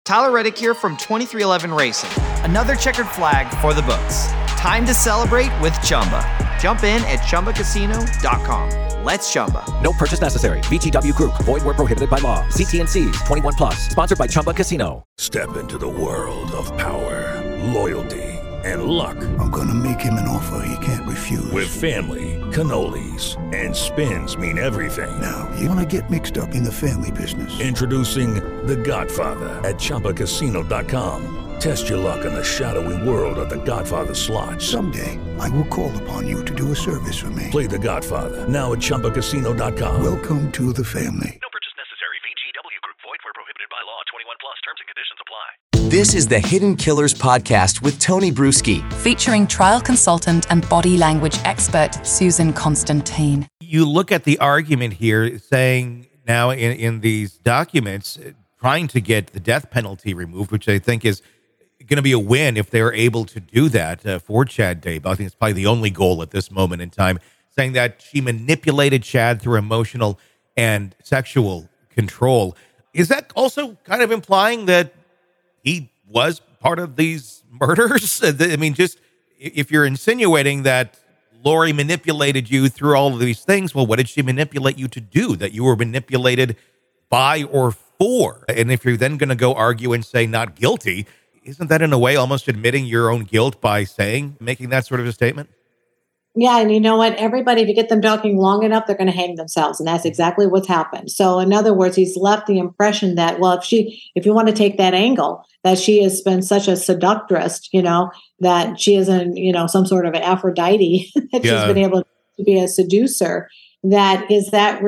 Tyler Reddick here from 2311 Racing. Another checkered flag for the books. Time to celebrate with Chumba. Jump in at ChumbaCasino.com. Let's Chumba. No purchase necessary. VGW Group. Void where prohibited by law. See T&Cs. 21 plus. Sponsored by Chumba Casino. Step into the world of power, loyalty, and luck. I'm gonna make him an offer he can't refuse. With family, cannolis, and spins mean everything. Now, you wanna get mixed up in the family business. Introducing The Godfather at ChumbaCasino.com. Test your luck in the shadowy world of The Godfather slot. Someday, I will call upon you to do a service for me. Play The Godfather now at ChumbaCasino.com. Welcome to the family. No purchase necessary. VGW Group. Void where prohibited by law. 21 plus. Terms and conditions apply. This is the Hidden Killers podcast with Tony Bruschi, featuring trial consultant and body language expert Susan Constantine. You look at the argument here saying now in these documents, trying to get the death penalty removed, which I think is going to be a win if they're able to do that for Chad Daybell. I think it's probably the only goal at this moment in time, saying that she manipulated Chad through emotional and sexual control. Is that also kind of implying that he was part of these murders? I mean, just if you're insinuating that Lori manipulated you through all of these things, well, what did she manipulate you to do that you were manipulated by or for? And if you're then going to go argue and say not guilty, isn't that in a way almost admitting your own guilt by making that sort of a statement? Yeah, and you know what? Everybody, if you get them talking long enough, they're going to hang themselves, and that's exactly what's happened. So, in other words, he's left the impression that, well, if you want to take that angle, that she has been such a seductress, that she isn't, some sort of an Aphrodite, that she's been able to be a seducer. Was that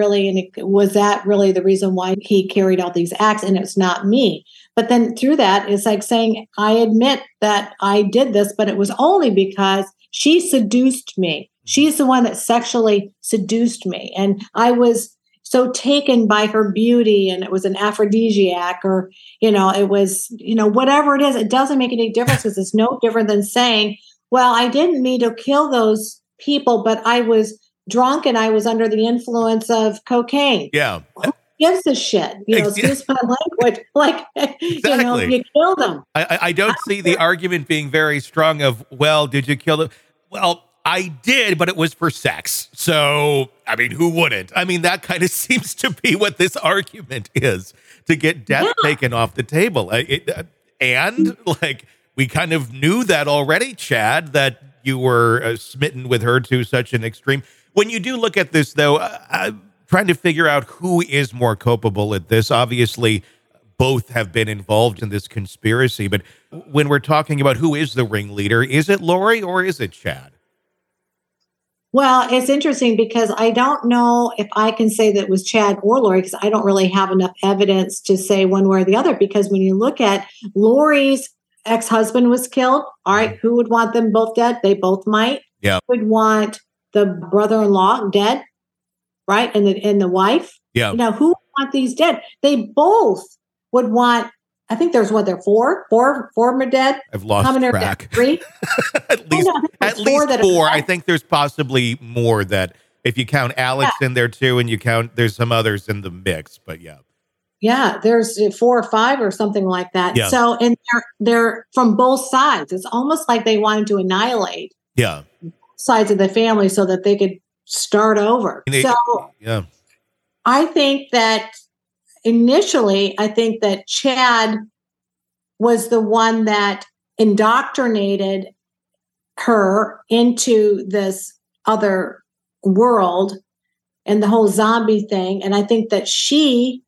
really the reason why he carried out these acts? And it's not me. But then through that, it's like saying, I admit that I did this, but it was only because she seduced me. She's the one that sexually seduced me. And I was so taken by her beauty, and it was an aphrodisiac, or, it was, whatever it is, it doesn't make any difference, because it's no different than saying, well, I didn't mean to kill those people, but I was drunk and I was under the influence of cocaine. Yeah. Who gives a shit? Excuse my language. Like, exactly. You killed them. I don't see the argument being very strong of, well, did you kill them? Well, I did, but it was for sex. So, I mean, who wouldn't? I mean, that kind of seems to be what this argument is, to get death taken off the table. And we kind of knew that already, Chad, that you were smitten with her to such an extreme. When you do look at this, though, trying to figure out who is more culpable at this, obviously both have been involved in this conspiracy. But when we're talking about who is the ringleader, is it Lori or is it Chad? Well, it's interesting because I don't know if I can say that it was Chad or Lori, because I don't really have enough evidence to say one way or the other. Because when you look at Lori's ex-husband was killed, all right, who would want them both dead? They both might. Yeah. Who would want the brother-in-law dead, right? And the wife. Yeah. Who would want these dead? They both would want. I think there's four are dead. I've lost track. Three. at least four. I think there's possibly more, that if you count Alex in there too, and there's some others in the mix. But yeah. Yeah, there's 4 or 5 or something like that. Yeah. So, and they're from both sides. It's almost like they wanted to annihilate. Yeah. Sides of the family so that they could start over. Yeah. I think that initially, Chad was the one that indoctrinated her into this other world and the whole zombie thing. And I think that she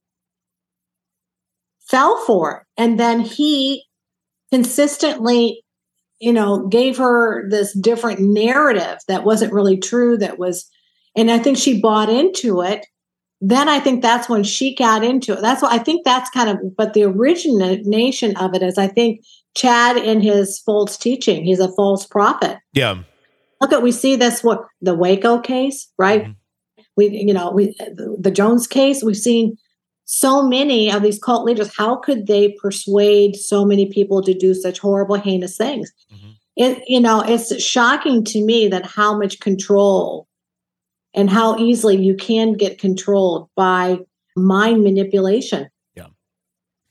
fell for it. And then he consistently gave her this different narrative that wasn't really true, and I think she bought into it. Then I think that's when she got into it. That's what I think that's but the origination of it is, I think, Chad in his false teaching. He's a false prophet. Yeah. We see this, the Waco case, right? Mm-hmm. The Jones case, we've seen so many of these cult leaders. How could they persuade so many people to do such horrible, heinous things? Mm-hmm. It's shocking to me that how much control and how easily you can get controlled by mind manipulation. Yeah.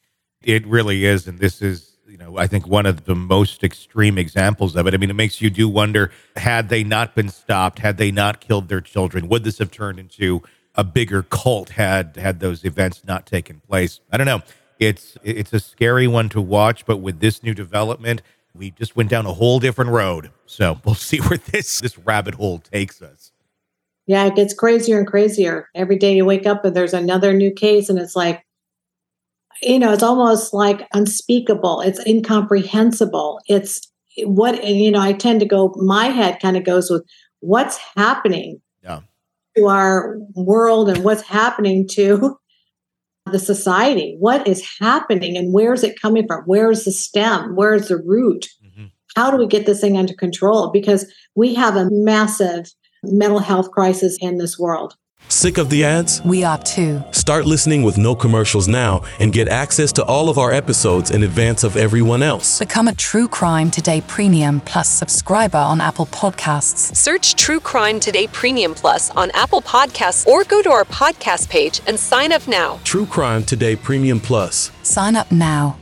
It really is. And this is, I think one of the most extreme examples of it. I mean, it makes you do wonder, had they not been stopped, had they not killed their children, would this have turned into a bigger cult had those events not taken place? I don't know. It's a scary one to watch, but with this new development, we just went down a whole different road. So we'll see where this rabbit hole takes us. Yeah, it gets crazier and crazier. Every day you wake up and there's another new case, and it's like, it's almost like unspeakable. It's incomprehensible. It's what, I tend to go, my head kind of goes with what's happening to our world and what's happening to the society. What is happening and where is it coming from? Where is the stem? Where is the root? Mm-hmm. How do we get this thing under control? Because we have a massive mental health crisis in this world. Sick of the ads? We are too. Start listening with no commercials now and get access to all of our episodes in advance of everyone else. Become a True Crime Today Premium Plus subscriber on Apple Podcasts. Search True Crime Today Premium Plus on Apple Podcasts or go to our podcast page and sign up now. True Crime Today Premium Plus. Sign up now.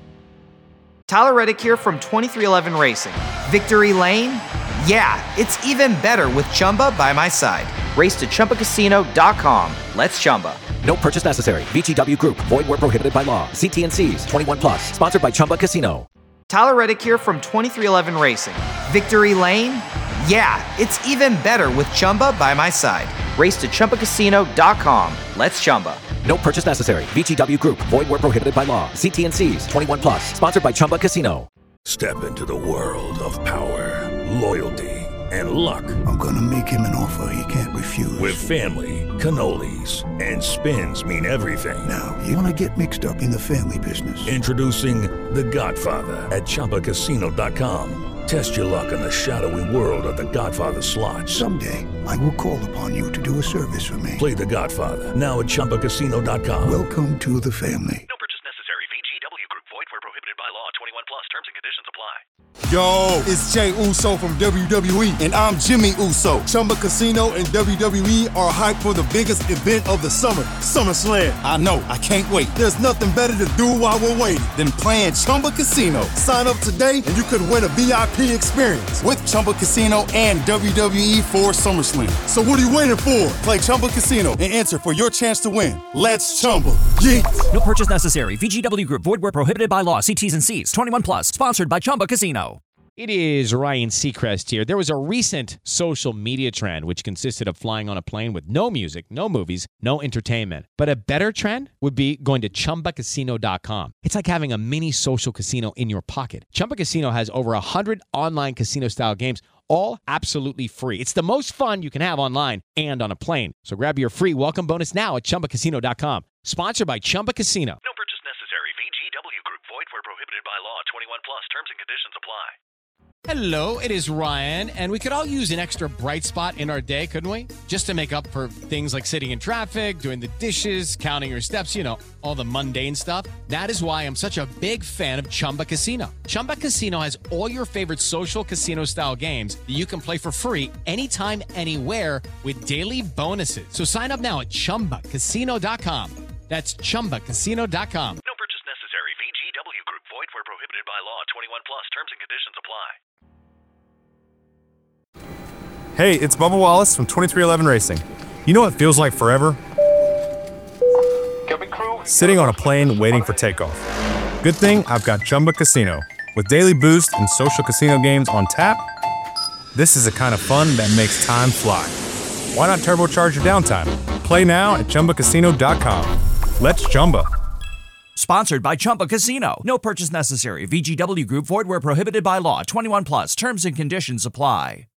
Tyler Reddick here from 2311 Racing. Victory Lane? Yeah, it's even better with Chumba by my side. Race to ChumbaCasino.com. Let's Chumba. No purchase necessary. VGW Group. Void where prohibited by law. See T&Cs. 21 plus. Sponsored by Chumba Casino. Tyler Reddick here from 2311 Racing. Victory Lane? Yeah, it's even better with Chumba by my side. Race to ChumbaCasino.com. Let's Chumba. No purchase necessary. VGW Group. Void where prohibited by law. See T&Cs. 21 plus. Sponsored by Chumba Casino. Step into the world of power, loyalty, and luck. I'm going to make him an offer he can't refuse. With family, cannolis, and spins mean everything. Now, you want to get mixed up in the family business. Introducing The Godfather at ChumbaCasino.com. Test your luck in the shadowy world of The Godfather slot. Someday, I will call upon you to do a service for me. Play The Godfather now at ChumbaCasino.com. Welcome to the family. No purchase necessary. VGW Group. Void where prohibited by law. 21 plus. Terms and conditions apply. Yo, it's Jay Uso from WWE, and I'm Jimmy Uso. Chumba Casino and WWE are hyped for the biggest event of the summer, SummerSlam. I know, I can't wait. There's nothing better to do while we're waiting than playing Chumba Casino. Sign up today and you could win a VIP experience with Chumba Casino and WWE for SummerSlam. So what are you waiting for? Play Chumba Casino and enter for your chance to win. Let's Chumba. Yeah. No purchase necessary. VGW Group. Void where prohibited by law. See T's and C's. 21 plus. Sponsored by Chumba Casino. It is Ryan Seacrest here. There was a recent social media trend which consisted of flying on a plane with no music, no movies, no entertainment. But a better trend would be going to ChumbaCasino.com. It's like having a mini social casino in your pocket. Chumba Casino has over 100 online casino-style games, all absolutely free. It's the most fun you can have online and on a plane. So grab your free welcome bonus now at ChumbaCasino.com. Sponsored by Chumba Casino. No purchase necessary. VGW Group. Void where prohibited by law. 21 plus. Terms and conditions apply. Hello, it is Ryan, and we could all use an extra bright spot in our day, couldn't we? Just to make up for things like sitting in traffic, doing the dishes, counting your steps, all the mundane stuff. That is why I'm such a big fan of Chumba Casino. Chumba Casino has all your favorite social casino-style games that you can play for free anytime, anywhere with daily bonuses. So sign up now at ChumbaCasino.com. That's ChumbaCasino.com. No purchase necessary. VGW Group. Void where prohibited by law. 21 plus. Terms and conditions apply. Hey, it's Bubba Wallace from 2311 Racing. You know what feels like forever? Sitting on a plane waiting for takeoff. Good thing I've got Chumba Casino. With daily boost and social casino games on tap, this is the kind of fun that makes time fly. Why not turbocharge your downtime? Play now at ChumbaCasino.com. Let's Chumba. Sponsored by Chumba Casino. No purchase necessary. VGW Group. Void where prohibited by law. 21 plus. Terms and conditions apply.